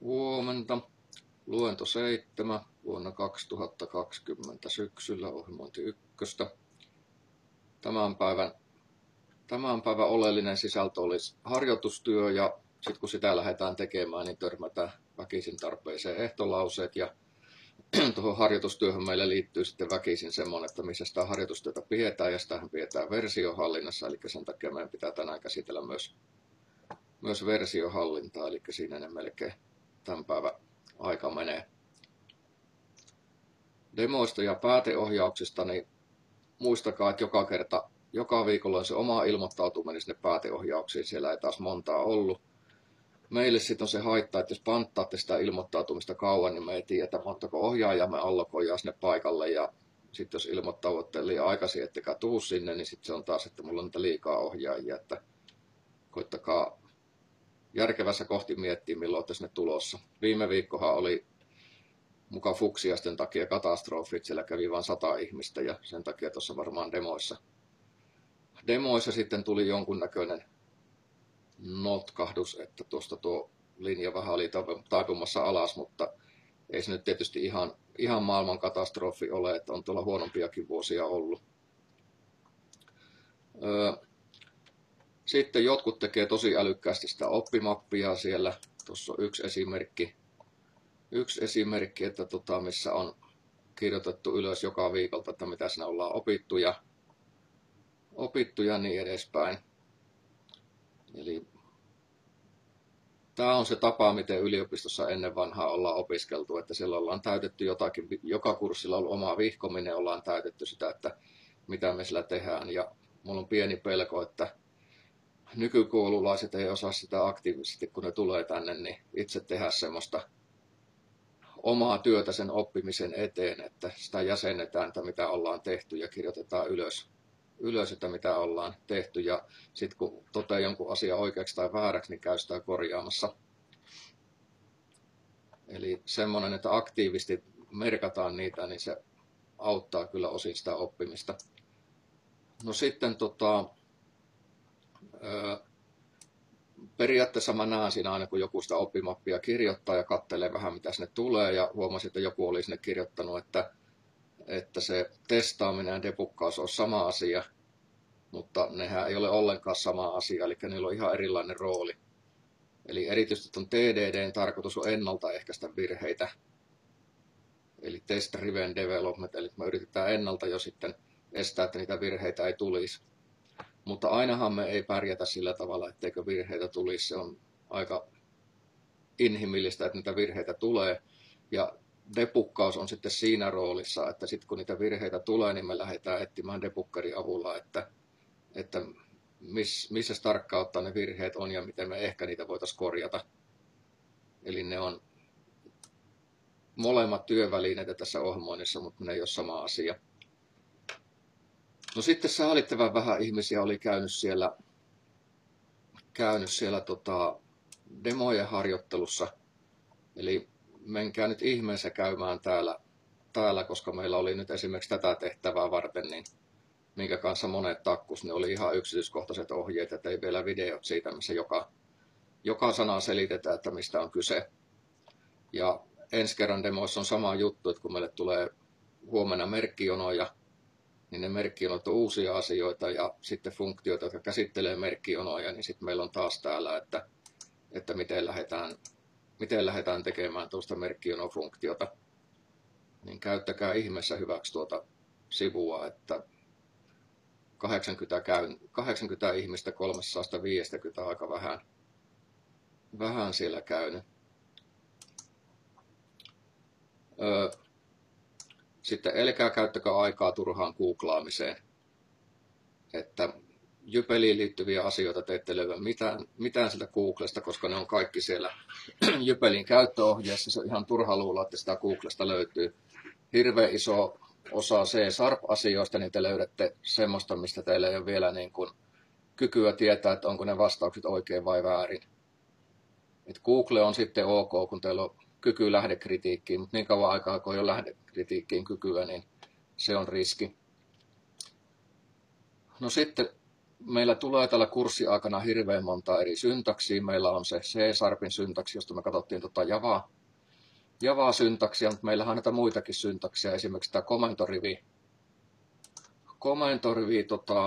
Huomenta. Luento 7 vuonna 2020 syksyllä ohjelmointi 1. Tämän päivän oleellinen sisältö olisi harjoitustyö ja sitten kun sitä lähdetään tekemään, niin törmätään väkisin tarpeeseen ehtolauseet ja tuohon harjoitustyöhön meille liittyy sitten väkisin semmoinen, että missä sitä harjoitustyötä pidetään ja sitähän pidetään versiohallinnassa, eli sen takia meidän pitää tänään käsitellä myös versiohallintaa, eli siinä ne melkein tämän päivän aika menee. Demoista ja pääteohjauksista, niin muistakaa, että joka viikolla on se oma ilmoittautuminen sinne pääteohjauksiin, siellä ei taas montaa ollut. Meille sitten on se haitta, että jos panttaatte sitä ilmoittautumista kauan, niin me ei tiedä, montako ohjaajaa me allokoidaan sinne paikalle, ja sitten jos ilmoittaudutte liian aikaisin, ettekä tuu sinne, niin sitten se on taas, että mulla on niitä liikaa ohjaajia, että koittakaa järkevässä kohti miettiä, milloin olette sinne tulossa. Viime viikkohan oli muka fuksiasten takia katastrofit, siellä kävi vain 100 ihmistä ja sen takia tuossa varmaan demoissa sitten tuli jonkunnäköinen notkahdus, että tuosta tuo linja vähän oli taipumassa alas, mutta ei se nyt tietysti ihan maailman katastrofi ole, että on tuolla huonompiakin vuosia ollut. Sitten jotkut tekee tosi älykkäästi sitä oppimappia siellä. Tuossa on yksi esimerkki, että missä on kirjoitettu ylös joka viikolta, että mitä siinä ollaan opittu ja niin edespäin. Eli tämä on se tapa, miten yliopistossa ennen vanhaa ollaan opiskeltu, että siellä ollaan täytetty jotakin, joka kurssilla on ollut oma vihkominen, ollaan täytetty sitä, että mitä me sillä tehdään. Ja mulla on pieni pelko, että nykykoululaiset ei osaa sitä aktiivisesti, kun ne tulee tänne, niin itse tehdä semmoista omaa työtä sen oppimisen eteen, että sitä jäsennetään, että mitä ollaan tehty ja kirjoitetaan ylös että mitä ollaan tehty. Ja sitten kun toteaa jonkun asian oikeaksi tai vääräksi, niin käy sitä korjaamassa. Eli semmoinen, että aktiivisesti merkataan niitä, niin se auttaa kyllä osin sitä oppimista. No sitten periaatteessa mä näen siinä aina, kun joku sitä oppimappia kirjoittaa ja katselee vähän, mitä sinne tulee, ja huomasin, että joku oli sinne kirjoittanut, että se testaaminen ja debuggaus on sama asia, mutta nehän ei ole ollenkaan sama asia, eli niillä on ihan erilainen rooli. Eli erityisesti tuon TDDn tarkoitus on ennaltaehkäistä virheitä, eli test driven development, eli me yritetään ennalta jo sitten estää, että niitä virheitä ei tulisi. Mutta ainahan me ei pärjätä sillä tavalla, etteikö virheitä tulisi. Se on aika inhimillistä, että niitä virheitä tulee. Ja debuggaus on sitten siinä roolissa, että sitten kun niitä virheitä tulee, niin me lähdetään etsimään debuggerin avulla, että missä tarkkaan ottaa ne virheet on ja miten me ehkä niitä voitaisiin korjata. Eli ne on molemmat työvälineitä tässä ohjelmoinnissa, mutta ne ei ole sama asia. No sitten säälittävän vähän ihmisiä oli käynyt siellä demojen harjoittelussa. Eli menkää nyt ihmeessä käymään täällä, koska meillä oli nyt esimerkiksi tätä tehtävää varten, niin minkä kanssa monet takkus, ne oli ihan yksityiskohtaiset ohjeet, että ei vielä videot siitä, missä joka sana selitetään, että mistä on kyse. Ja ensi kerran demoissa on sama juttu, että kun meille tulee huomenna merkkijonoja, niin ne merkkijonot on uusia asioita ja sitten funktioita, jotka käsittelee merkkijonoja, niin sitten meillä on taas täällä, että miten lähdetään tekemään tuosta merkkijonofunktiota. Niin käyttäkää ihmeessä hyväksi tuota sivua, että 80 ihmistä 350 aika vähän siellä käynyt. Sitten älkää käyttäkää aikaa turhaan googlaamiseen, että Jypeliin liittyviä asioita te ette löyä mitään sieltä Googlesta, koska ne on kaikki siellä Jypelin käyttöohjeessa. Se on ihan turha luulla, että sitä Googlesta löytyy hirveän iso osa C-Sharp-asioista, niin te löydätte semmoista, mistä teillä ei ole vielä niin kuin kykyä tietää, että onko ne vastaukset oikein vai väärin. Et Google on sitten ok, kun teillä on kyky lähdekritiikkiin, mutta niin kauan aikaa, kun ei ole lähdekritiikkiin kykyä, niin se on riski. No sitten meillä tulee tällä kurssiaikana hirveän monta eri syntaksia. Meillä on se C-sharpin syntaksi, josta me katsottiin Java-syntaksia, mutta meillähän on näitä muitakin syntaksia, esimerkiksi tämä komentorivi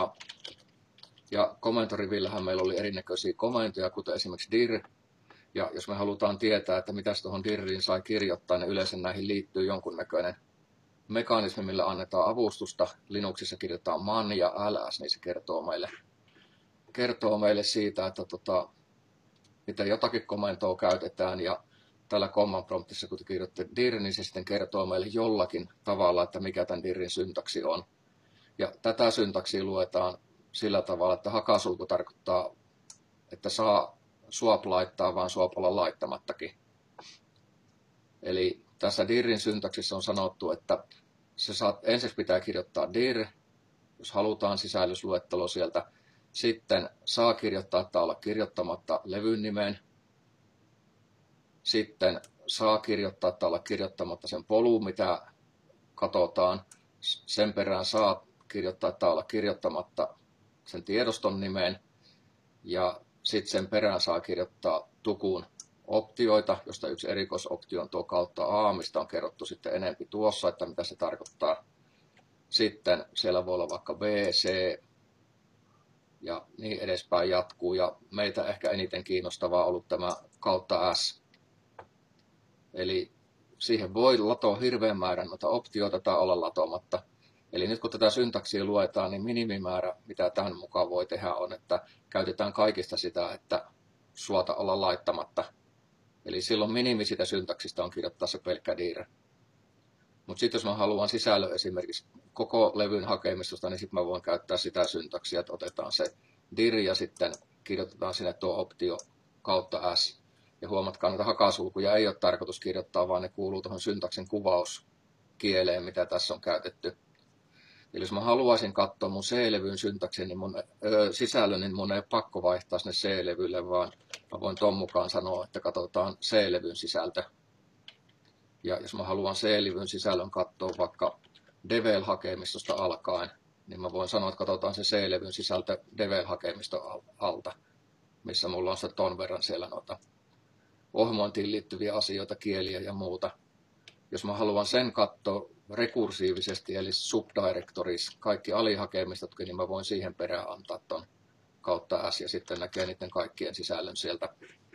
ja komentorivillähän meillä oli erinäköisiä komentoja, kuten esimerkiksi dir. Ja jos me halutaan tietää, että mitä tuohon dirriin sai kirjoittaa, niin yleensä näihin liittyy jonkunnäköinen mekanismi, millä annetaan avustusta. Linuxissa kirjoitetaan man ja ls, niin se kertoo meille siitä, että miten jotakin komentoa käytetään. Ja tällä command promptissa, kun kirjoitte dir, niin se sitten kertoo meille jollakin tavalla, että mikä tämän dirrin syntaksi on. Ja tätä syntaksia luetaan sillä tavalla, että hakasulku tarkoittaa, että saa swap laittaa, vaan swap olla laittamattakin. Eli tässä dirrin syntaksissa on sanottu, että ensin pitää kirjoittaa dir, jos halutaan sisällysluettelo sieltä. Sitten saa kirjoittaa tai olla kirjoittamatta levyn nimeen. Sitten saa kirjoittaa tai olla kirjoittamatta sen polun, mitä katsotaan. Sen perään saa kirjoittaa tai olla kirjoittamatta sen tiedoston nimeen. Ja sitten sen perään saa kirjoittaa tukun optioita, josta yksi erikoisoptio on tuo kautta A, mistä on kerrottu sitten enempi tuossa, että mitä se tarkoittaa. Sitten siellä voi olla vaikka B, C ja niin edespäin jatkuu. Ja meitä ehkä eniten kiinnostavaa on ollut tämä kautta S. Eli siihen voi latoa hirveän määrän noita optioita tai olla latomatta. Eli nyt kun tätä syntaksia luetaan, niin minimimäärä, mitä tämän mukaan voi tehdä, on, että käytetään kaikista sitä, että suota olla laittamatta. Eli silloin minimi sitä syntaksista on kirjoittaa se pelkkä dir. Mutta sitten jos mä haluan sisällön esimerkiksi koko levyn hakemistosta, niin sitten mä voin käyttää sitä syntaksia, että otetaan se dir ja sitten kirjoitetaan sinne tuo optio kautta S. Ja huomatkaa, että hakasulkuja ei ole tarkoitus kirjoittaa, vaan ne kuuluu tuohon syntaksin kuvauskieleen, mitä tässä on käytetty. Eli jos mä haluaisin katsoa mun C-levyn syntaksin, niin sisällön, niin mun ei ole pakko vaihtaa sinne C-levylle, vaan mä voin ton mukaan sanoa, että katsotaan C-levyn sisältö. Ja jos mä haluan C-levyn sisällön katsoa vaikka Devel-hakemistosta alkaen, niin mä voin sanoa, että katsotaan se C-levyn sisältö Devel-hakemiston alta, missä mulla on se ton verran siellä noita ohjelmointiin liittyviä asioita, kieliä ja muuta. Jos mä haluan sen katsoa rekursiivisesti, eli subdirectories, kaikki alihakemistot, niin mä voin siihen perään antaa ton kautta S ja sitten näkee niiden kaikkien sisällön sieltä.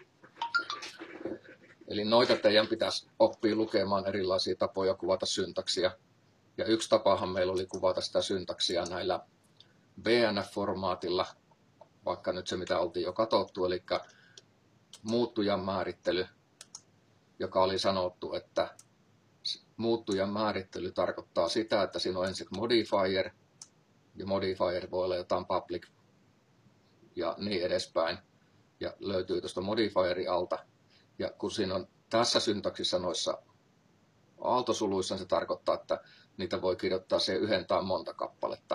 Eli noita teidän pitäisi oppia lukemaan erilaisia tapoja kuvata syntaksia. Ja yksi tapahan meillä oli kuvata sitä syntaksia näillä BNF-formaatilla, vaikka nyt se mitä oltiin jo katsottu, eli muuttujan määrittely, joka oli sanottu, että muuttujan määrittely tarkoittaa sitä, että siinä on ensin modifier, ja modifier voi olla jotain public ja niin edespäin, ja löytyy tuosta modifierin alta. Ja kun siinä on tässä syntaksissa noissa aaltosuluissa, se tarkoittaa, että niitä voi kirjoittaa se yhden tai monta kappaletta.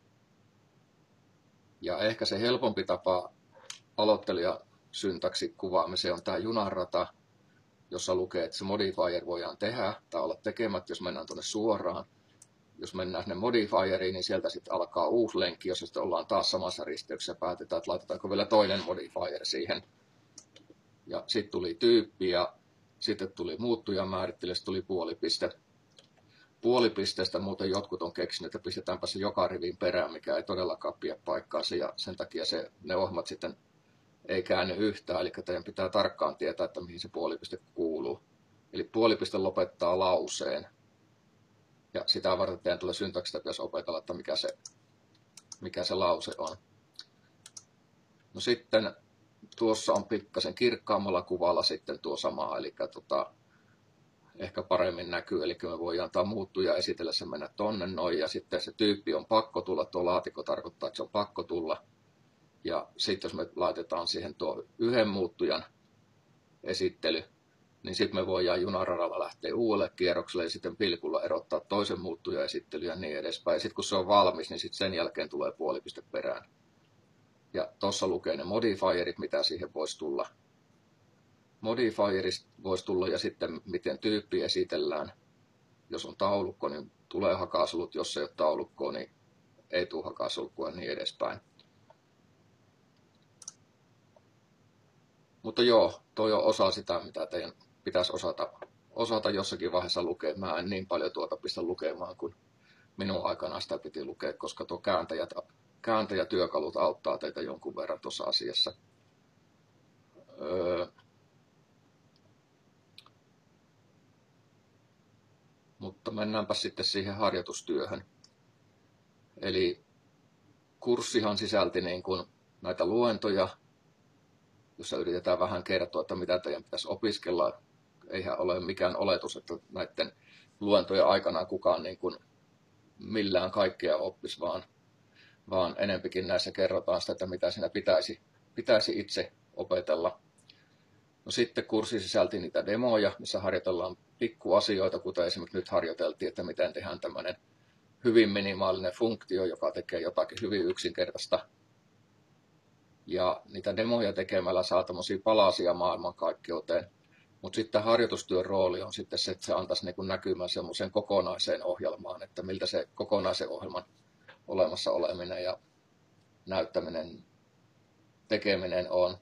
Ja ehkä se helpompi tapa aloittelijasyntaksi kuvaamiseen on tämä junarata, jossa lukee, että se modifier voidaan tehdä tai olla tekemättä, jos mennään tuonne suoraan. Jos mennään sinne modifieriin, niin sieltä sitten alkaa uusi lenkki, jossa sitten ollaan taas samassa risteyksessä ja päätetään, että laitetaanko vielä toinen modifier siihen. Ja sitten tuli tyyppi ja sitten tuli muuttujan määrittely, sitten tuli puolipiste. Puolipisteestä muuten jotkut on keksinyt, että pistetäänpä se joka rivin perään, mikä ei todellakaan pidä paikkaansa ja sen takia ne ohjelmat sitten ei käänny yhtään, eli teidän pitää tarkkaan tietää, että mihin se puolipiste kuuluu. Eli puolipiste lopettaa lauseen. Ja sitä varten teidän tulee syntaksista pitäisi opetella, että mikä se lause on. No sitten tuossa on pikkasen kirkkaammalla kuvalla sitten tuo sama, eli ehkä paremmin näkyy, eli me voidaan antaa muuttuja esitellä se mennä tonne noin, ja sitten se tyyppi on pakko tulla, tuo laatikko tarkoittaa, että se on pakko tulla. Ja sitten jos me laitetaan siihen tuo yhden muuttujan esittely, niin sitten me voidaan junaradalla lähteä uudelle kierrokselle ja sitten pilkulla erottaa toisen muuttujan esittely ja niin edespäin. Ja sitten kun se on valmis, niin sitten sen jälkeen tulee puolipiste perään. Ja tuossa lukee ne modifierit, mitä siihen voisi tulla. Modifierista voisi tulla ja sitten miten tyyppi esitellään. Jos on taulukko, niin tulee hakasulut. Jos ei ole taulukkoa, niin ei tule hakasulkua ja niin edespäin. Mutta joo, toi on osa sitä, mitä teidän pitäisi osata jossakin vaiheessa lukea. Mä en niin paljon tuota pistä lukemaan, kuin minun aikana sitä piti lukea, koska tuo kääntäjätyökalut auttaa teitä jonkun verran tuossa asiassa. Mutta mennäänpä sitten siihen harjoitustyöhön. Eli kurssihan sisälti niin kuin näitä luentoja, jossa yritetään vähän kertoa, että mitä teidän pitäisi opiskella. Eihän ole mikään oletus, että näiden luentojen aikana kukaan niin kuin millään kaikkea oppisi, vaan enempikin näissä kerrotaan sitä, että mitä siinä pitäisi itse opetella. No sitten kurssi sisälti niitä demoja, missä harjoitellaan pikkuasioita, kuten esimerkiksi nyt harjoiteltiin, että miten tehdään tämmöinen hyvin minimaalinen funktio, joka tekee jotakin hyvin yksinkertaista. Ja niitä demoja tekemällä saa tämmöisiä palasia maailmankaikkeuteen. Mutta sitten harjoitustyön rooli on sitten se, että se antaisi niin kuin näkymän semmoiseen kokonaiseen ohjelmaan, että miltä se kokonaisen ohjelman olemassa oleminen ja näyttäminen, tekeminen on.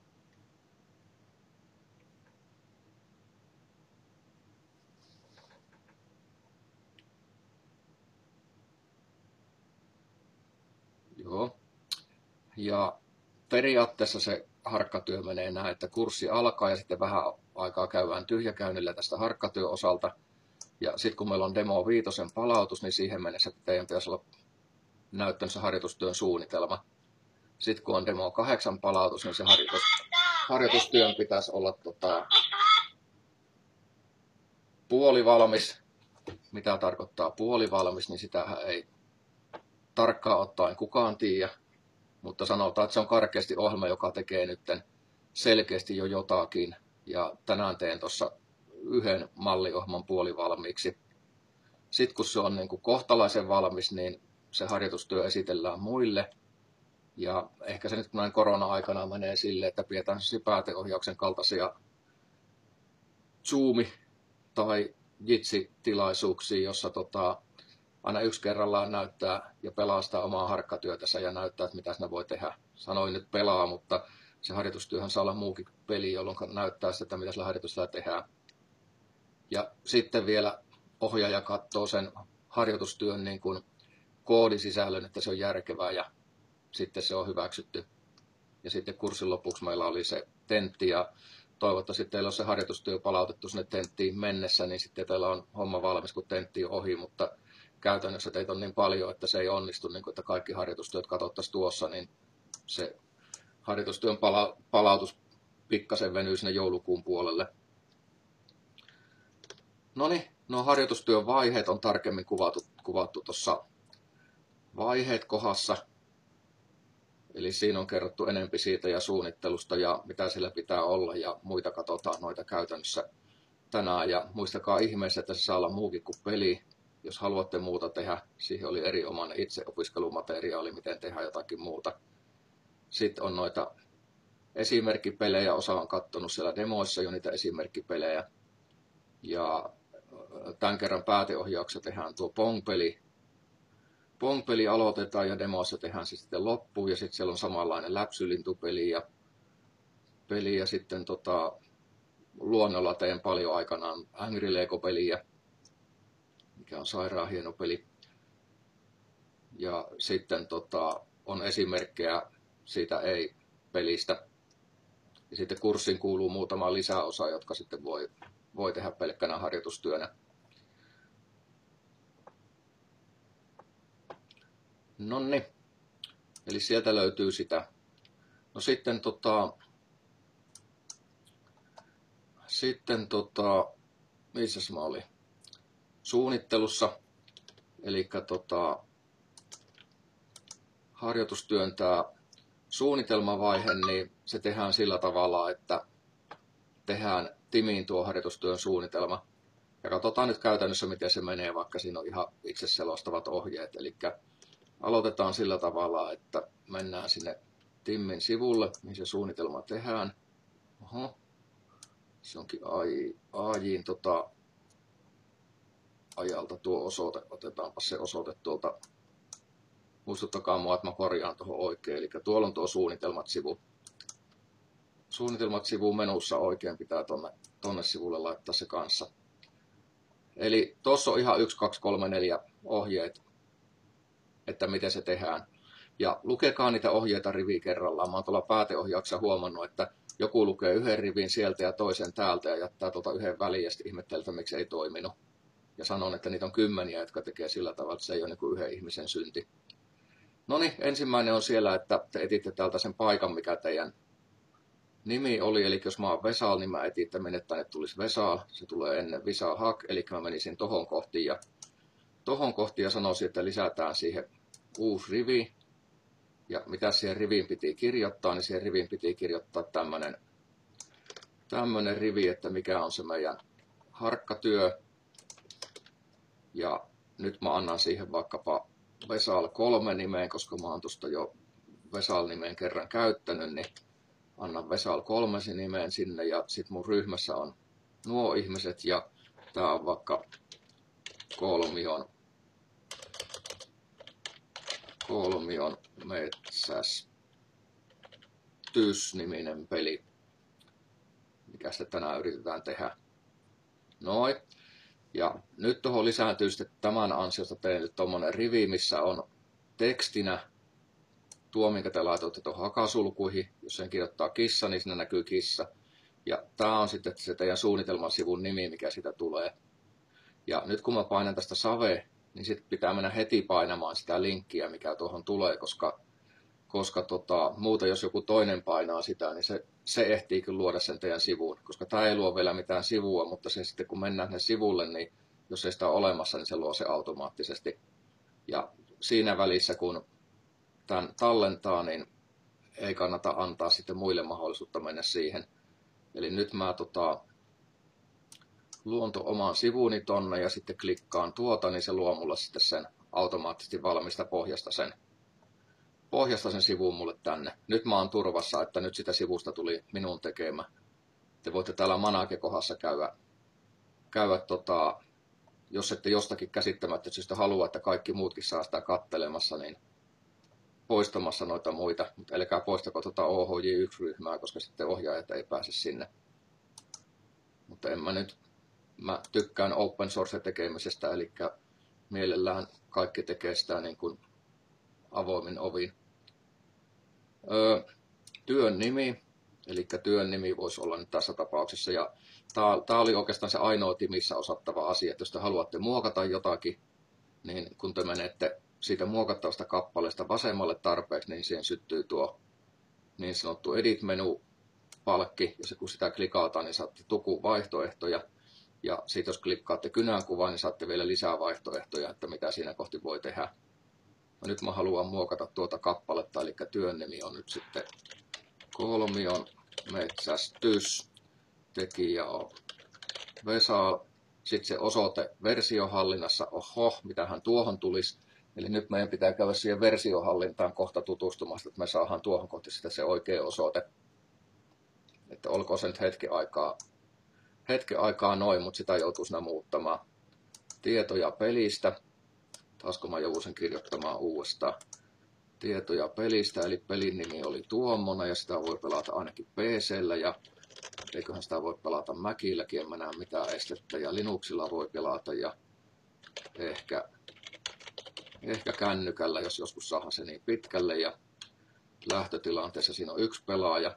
Joo. Ja periaatteessa se harkkatyö menee näin, että kurssi alkaa ja sitten vähän aikaa käydään tyhjäkäynnillä tästä harkkatyön osalta. Ja sitten kun meillä on demo 5 palautus, niin siihen mennessä teidän pitäisi olla näyttänyt harjoitustyön suunnitelma. Sitten kun on demo 8 palautus, niin se harjoitustyön pitäisi olla puolivalmis. Mitä tarkoittaa puolivalmis, niin sitähän ei tarkkaan ottaen kukaan tiedä. Mutta sanotaan, että se on karkeasti ohjelma, joka tekee nyt selkeästi jo jotakin. Ja tänään teen tuossa yhden malliohjelman puolivalmiiksi. Sitten kun se on niin kuin kohtalaisen valmis, niin se harjoitustyö esitellään muille. Ja ehkä se nyt näin korona-aikana menee silleen, että pidetään pääteohjauksen kaltaisia Zoom- tai Jitsi-tilaisuuksia, jossa aina yksi kerrallaan näyttää ja pelastaa omaa harkkatyötänsä ja näyttää, että mitä siinä voi tehdä. Sanoin nyt pelaa, mutta se harjoitustyöhän saa olla muukin peli, jolloin näyttää sitä, mitä sillä harjoitustyöllä tehdään. Ja sitten vielä ohjaaja katsoo sen harjoitustyön niin kuin koodisisällön, että se on järkevää ja sitten se on hyväksytty. Ja sitten kurssin lopuksi meillä oli se tentti ja toivottavasti teillä on se harjoitustyö palautettu sinne tenttiin mennessä, niin sitten teillä on homma valmis, kun tentti on ohi, mutta käytännössä teitä on niin paljon, että se ei onnistu, niin kuin, että kaikki harjoitustyöt katsottaisiin tuossa, niin se harjoitustyön palautus pikkasen venyy sinne joulukuun puolelle. No niin, nuo harjoitustyön vaiheet on tarkemmin kuvattu tuossa vaiheet kohdassa. Eli siinä on kerrottu enempi siitä ja suunnittelusta ja mitä sillä pitää olla ja muita katsotaan noita käytännössä tänään. Ja muistakaa ihmeessä, että se saa olla muukin kuin peli. Jos haluatte muuta tehdä, siihen oli erinomainen itseopiskelumateriaali, miten tehdä jotakin muuta. Sitten on noita esimerkkipelejä, osa on katsonut siellä demoissa jo niitä esimerkkipelejä. Ja tämän kerran pääteohjauksessa tehdään tuo Pong-peli. Pong-peli aloitetaan ja demoissa tehdään se sitten loppuun ja sitten siellä on samanlainen läpsylintupeli ja sitten luonnolla teen paljon aikanaan Angry Lego-peliä, mikä on sairaan hieno peli. Ja sitten on esimerkkejä siitä ei-pelistä. Ja sitten kurssiin kuuluu muutama lisäosa, jotka sitten voi tehdä pelkkänä harjoitustyönä. Nonni, eli sieltä löytyy sitä. No sitten missäs mä olin? Suunnittelussa, eli harjoitustyön tämä suunnitelmavaihe, niin se tehdään sillä tavalla, että tehdään timiin tuo harjoitustyön suunnitelma. Ja katsotaan nyt käytännössä, miten se menee, vaikka siinä on ihan itse selostavat ohjeet. Eli aloitetaan sillä tavalla, että mennään sinne Timmin sivulle, mihin se suunnitelma tehdään. Oho. Se onkin AJ:n ajalta tuo osoite. Otetaanpa se osoite tuolta. Muistuttakaa mua, että mä korjaan tuohon oikein. Eli tuolla on tuo suunnitelmat-sivu. suunnitelmat sivun menussa oikein pitää tonne sivulle laittaa se kanssa. Eli tuossa on ihan 1, 2, 3, 4 ohjeet, että miten se tehdään. Ja lukekaa niitä ohjeita rivi kerrallaan. Mä oon tuolla pääteohjauksessa huomannut, että joku lukee yhden rivin sieltä ja toisen täältä ja jättää yhden väliin ja sitten ihmettelee, että miksi ei toiminut. Ja sanon, että niitä on kymmeniä, jotka tekee sillä tavalla, että se ei ole niin kuin yhden ihmisen synti. No niin, ensimmäinen on siellä, että te etitte täältä sen paikan, mikä teidän nimi oli. Eli jos mä oon Vesal, niin mä etin, että minne tänne tulisi Vesal. Se tulee ennen Visa Hak, eli mä menisin tohon kohtiin ja sanoisin, että lisätään siihen uusi rivi. Ja mitä siihen riviin piti kirjoittaa, niin siihen riviin piti kirjoittaa tämmönen rivi, että mikä on se meidän harkkatyö. Ja nyt mä annan siihen vaikkapa Vesal 3 nimeen, koska mä oon tuosta jo Vesal nimeen kerran käyttänyt, niin annan Vesal 3 nimeen sinne ja sit mun ryhmässä on nuo ihmiset ja tää on vaikka kolmion metsästys-niminen peli, mikä sitä tänään yritetään tehdä. Noin. Ja nyt tuohon lisääntyy sitten tämän ansiosta tein nyt tommonen rivi, missä on tekstinä tuo, minkä te laitoitte tuohon hakasulkuihin. Jos sen kirjoittaa kissa, niin siinä näkyy kissa. Ja tää on sitten se teidän suunnitelman sivun nimi, mikä siitä tulee. Ja nyt kun mä painan tästä save, niin sitten pitää mennä heti painamaan sitä linkkiä, mikä tuohon tulee, koska muuten jos joku toinen painaa sitä, niin se ehtii kyllä luoda sen teidän sivuun. Koska tämä ei luo vielä mitään sivua, mutta se sitten kun mennään sinne sivulle, niin jos ei sitä ole olemassa, niin se luo se automaattisesti. Ja siinä välissä, kun tämän tallentaa, niin ei kannata antaa sitten muille mahdollisuutta mennä siihen. Eli nyt mä luon oman sivuni tonne ja sitten klikkaan niin se luo mulle sitten sen automaattisesti valmista pohjasta sen sivuun mulle tänne. Nyt mä oon turvassa, että nyt sitä sivusta tuli minun tekemä. Te voitte täällä Manake-kohdassa käydä jos ette jostakin käsittämättä syystä halua, että kaikki muutkin saa sitä kattelemassa, niin poistamassa noita muita. Mutta älkää poistako OHJ1-ryhmää, koska sitten ohjaajat ei pääse sinne. Mutta mä tykkään open source tekemisestä, eli mielellään kaikki tekee sitä niin kuin avoimin ovin. Työn nimi, eli työn nimi voisi olla nyt tässä tapauksessa. Ja tämä oli oikeastaan se ainoa timissä osattava asia, että jos te haluatte muokata jotakin, niin kun te menette siitä muokattavasta kappaleesta vasemmalle tarpeeksi, niin siihen syttyy tuo niin sanottu edit-menu-palkki, ja kun sitä klikataan, niin saatte vaihtoehtoja. Ja sitten jos klikkaatte kynänkuvaan, niin saatte vielä lisää vaihtoehtoja, että mitä siinä kohti voi tehdä. No nyt mä haluan muokata tuota kappaletta, eli työn nimi on nyt sitten kolmion metsästys, tekijä on Vesal, sitten se osoite versiohallinnassa, mitähän tuohon tulisi. Eli nyt meidän pitää käydä siihen versiohallintaan kohta tutustumasta, että me saadaan tuohon kohti sitten se oikea osoite. Että olkoon se nyt hetken aikaa noin, mutta sitä joutuu siinä muuttamaan. Tietoja pelistä. Taasko mä joudun sen kirjoittamaan uudestaan. Tietoja pelistä, eli pelin nimi oli tuommoinen ja sitä voi pelata ainakin PC:llä ja eiköhän sitä voi pelata Macilläkin, en mä näe mitään estettä ja Linuxilla voi pelata ja ehkä kännykällä, jos joskus saadaan se niin pitkälle ja lähtötilanteessa siinä on yksi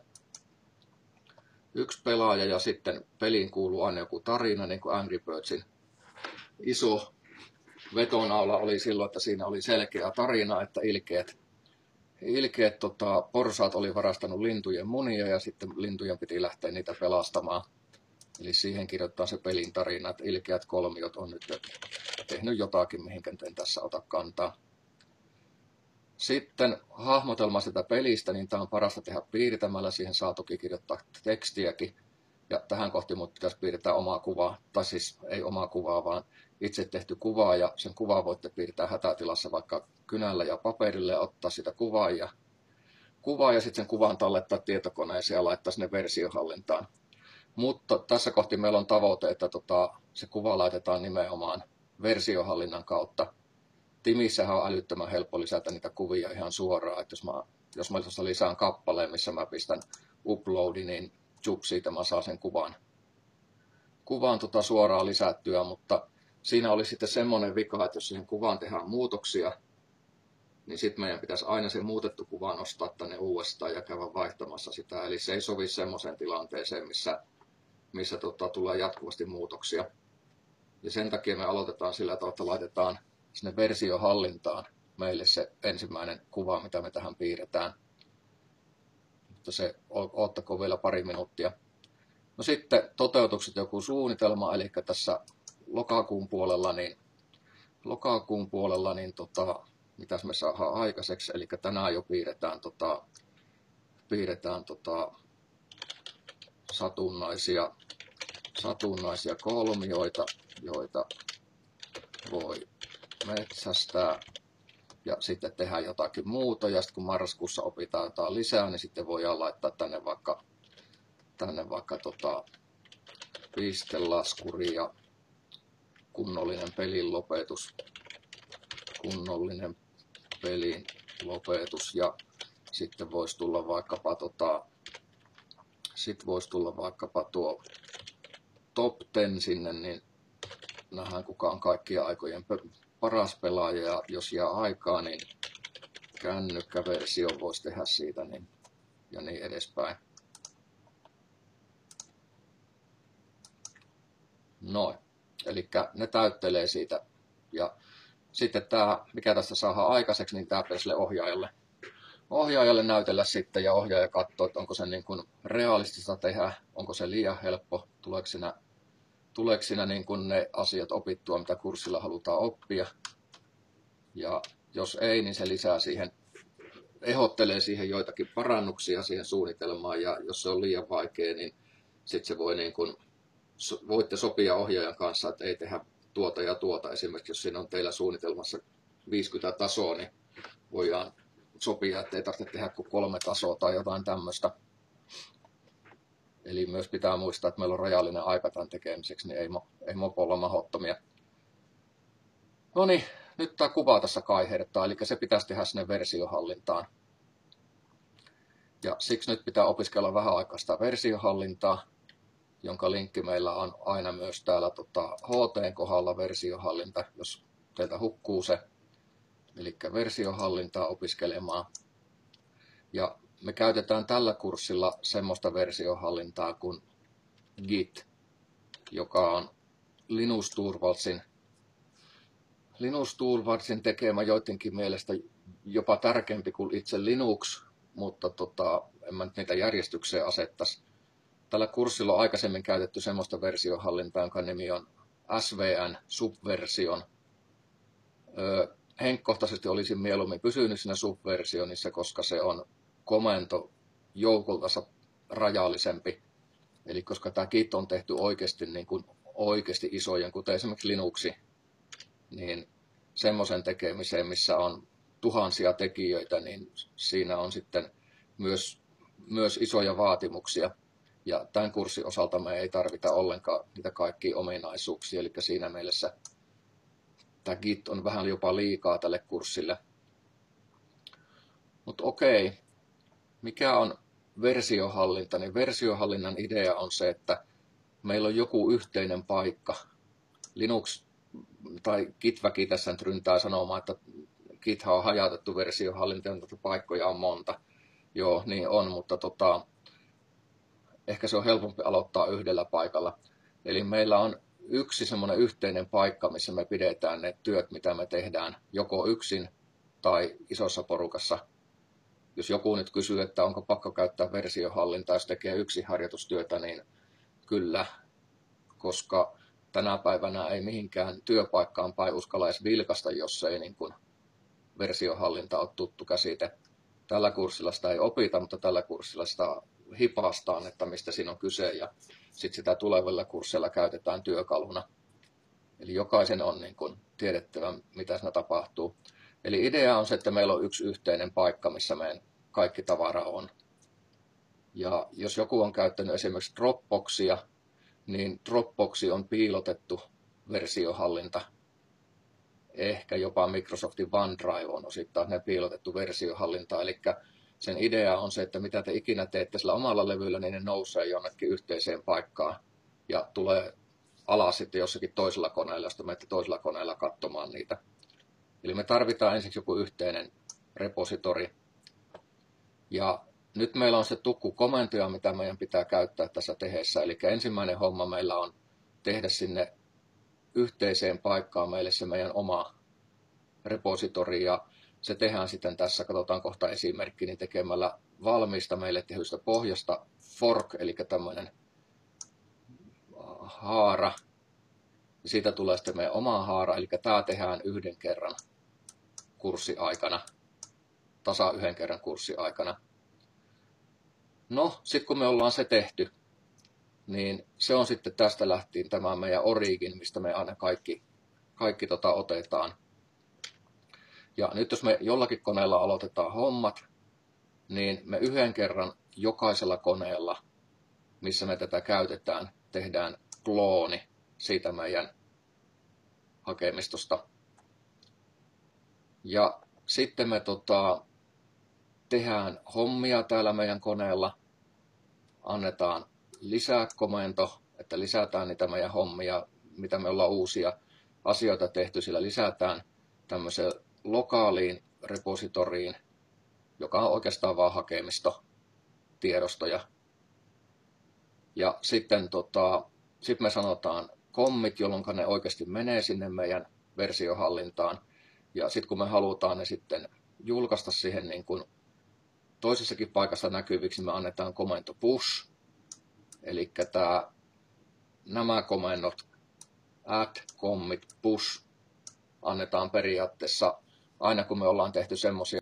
pelaaja ja sitten peliin kuuluu aina joku tarina, niin kuin Angry Birdsin iso vetonaula oli silloin, että siinä oli selkeä tarina, että ilkeät porsaat oli varastanut lintujen munia ja sitten lintujen piti lähteä niitä pelastamaan. Eli siihen kirjoittaa se pelin tarina, että ilkeät kolmiot on nyt tehnyt jotakin, mihinkä en tässä ota kantaa. Sitten hahmotelma sitä pelistä, niin tämä on parasta tehdä piirtämällä. Siihen saa toki kirjoittaa tekstiäkin. Ja tähän kohti mut pitäisi piirtää omaa kuvaa, tai siis ei omaa kuvaa, vaan itse tehty kuva. Ja sen kuvaa voitte piirtää hätätilassa vaikka kynällä ja paperille ja ottaa sitä kuvaa ja sitten sen kuvan tallettaa tietokoneeseen ja laittaa sinne versiohallintaan. Mutta tässä kohti meillä on tavoite, että se kuva laitetaan nimenomaan versiohallinnan kautta. Timissähän on älyttömän helppo lisätä niitä kuvia ihan suoraan, että jos mä tuossa lisään kappaleen, missä mä pistän uploadi, niin siitä mä saan sen kuvan suoraan lisättyä, mutta siinä oli sitten semmoinen vika, että jos siihen kuvaan tehdään muutoksia, niin sitten meidän pitäisi aina se muutettu kuva nostaa tänne uudestaan ja käydä vaihtamassa sitä. Eli se ei sovi semmoiseen tilanteeseen, missä tulee jatkuvasti muutoksia. Ja sen takia me aloitetaan sillä tavalla, että laitetaan sinne versiohallintaan meille se ensimmäinen kuva, mitä me tähän piirretään. Mutta se odottakoon vielä pari minuuttia. No sitten toteutukset joku suunnitelma, eli tässä lokakuun puolella, niin mitäs me saadaan aikaiseksi, eli tänään jo piirretään satunnaisia kolmioita, joita voi metsästää ja sitten tehdä jotakin muuta, ja sitten kun marraskuussa opitaan jotain lisää, niin sitten voidaan laittaa tänne vaikka pistelaskuri ja kunnollinen pelin lopetus, ja sitten voisi tulla vaikkapa tuo top 10 sinne, niin nähdään kuka on kaikkien aikojen paras pelaaja, ja jos jää aikaa, niin kännykkäversio voisi tehdä siitä niin, ja niin edespäin. Noin, eli ne täyttelee siitä, ja sitten tämä, mikä tästä saadaan aikaiseksi, niin tämä pitäisi ohjaajalle näytellä sitten, ja ohjaaja katsoo, että onko se niin kuin realistista tehdä, onko se liian helppo, tuleeko siinä niin kuin ne asiat opittua, mitä kurssilla halutaan oppia. Ja jos ei, niin se ehdottelee siihen joitakin parannuksia siihen suunnitelmaan, ja jos se on liian vaikea, niin sitten se voitte sopia ohjaajan kanssa, että ei tehdä tuota ja tuota. Esimerkiksi jos siinä on teillä suunnitelmassa 50 tasoa, niin voidaan sopia, että ei tarvitse tehdä kuin 3 tasoa tai jotain tämmöistä. Eli myös pitää muistaa, että meillä on rajallinen aika tämän tekemiseksi, niin ei mopolla mahdottomia. No niin, nyt tämä kuva tässä kaihertaa, eli se pitäisi tehdä sinne versiohallintaan. Ja siksi nyt pitää opiskella vähän aikaa sitä versiohallintaa, jonka linkki meillä on aina myös täällä HT-kohdalla versiohallinta, jos teiltä hukkuu se. Eli versiohallintaa opiskelemaan. Ja me käytetään tällä kurssilla semmoista versiohallintaa kuin Git, joka on Linus Torvaldsin tekemä, joidenkin mielestä jopa tärkeämpi kuin itse Linux, mutta en mä nyt niitä järjestykseen asettaisi. Tällä kurssilla on aikaisemmin käytetty semmoista versiohallintaa, jonka nimi on SVN Subversion. Henkkohtaisesti olisin mieluummin pysynyt siinä Subversionissa, koska se on komento joukoltansa rajallisempi. Eli koska tämä Git on tehty oikeasti isojen, kuten esimerkiksi Linuxi, niin semmoisen tekemiseen, missä on tuhansia tekijöitä, niin siinä on sitten myös isoja vaatimuksia. Ja tämän kurssin osalta me ei tarvita ollenkaan niitä kaikkia ominaisuuksia, eli siinä mielessä tämä Git on vähän jopa liikaa tälle kurssille. Mutta okei, mikä on versiohallinta? Niin versiohallinnan idea on se, että meillä on joku yhteinen paikka. Linux tai Git-väki tässä nyt ryntää sanomaan, että Githan on hajautettu versiohallinta, ja paikkoja on monta. Joo, niin on, mutta ehkä se on helpompi aloittaa yhdellä paikalla. Eli meillä on yksi semmoinen yhteinen paikka, missä me pidetään ne työt, mitä me tehdään, joko yksin tai isossa porukassa. Jos joku nyt kysyy, että onko pakko käyttää versiohallintaa, jos tekee yksin harjoitustyötä, niin kyllä, koska tänä päivänä ei mihinkään työpaikkaan päin uskalla edes vilkasta, jos ei niin kuin versiohallinta ole tuttu käsite. Tällä kurssilla sitä ei opita, mutta tällä kurssilla sitä hipastaan, että mistä siinä on kyse, ja sitten sitä tulevilla kursseilla käytetään työkaluna. Eli jokaisen on niin kuin tiedettävä, mitä siinä tapahtuu. Eli idea on se, että meillä on yksi yhteinen paikka, missä meidän kaikki tavara on. Ja jos joku on käyttänyt esimerkiksi Dropboxia, niin Dropboxi on piilotettu versiohallinta. Ehkä jopa Microsoftin OneDrive on osittain ne piilotettu versiohallinta. Eli sen idea on se, että mitä te ikinä teette sillä omalla levyllä, niin ne nousee jonnekin yhteiseen paikkaan ja tulee alas sitten jossakin toisella koneella, josta menette toisella koneella katsomaan niitä. Eli me tarvitaan ensiksi joku yhteinen repositori. Ja nyt meillä on se tukku komentoja, mitä meidän pitää käyttää tässä tehdessä. Eli ensimmäinen homma meillä on tehdä sinne yhteiseen paikkaan meille se meidän oma repositori. Ja se tehdään sitten tässä, katsotaan kohta esimerkki, niin tekemällä valmiista meille tehdystä pohjasta fork, eli tämmöinen haara. Siitä tulee sitten meidän oma haara, eli tämä tehdään yhden kerran kurssiaikana, yhden kerran kurssiaikana. No, sitten kun me ollaan se tehty, niin se on sitten tästä lähtien tämä meidän origin, mistä me aina kaikki otetaan. Ja nyt jos me jollakin koneella aloitetaan hommat, niin me yhden kerran jokaisella koneella, missä me tätä käytetään, tehdään klooni siitä meidän hakemistosta. Ja sitten me tehdään hommia täällä meidän koneella, annetaan lisää komento, että lisätään niitä meidän hommia, mitä me ollaan uusia asioita tehty, sillä lisätään tämmöiseen lokaaliin repositoriin, joka on oikeastaan vaan hakemistotiedostoja. Ja sitten me sanotaan commit, jolloin ne oikeasti menee sinne meidän versiohallintaan. Ja sitten kun me halutaan ne sitten julkaista siihen niin kuin toisessakin paikassa näkyviksi, me annetaan komento push. Eli nämä komennot add, commit, push annetaan periaatteessa aina kun me ollaan tehty semmoisia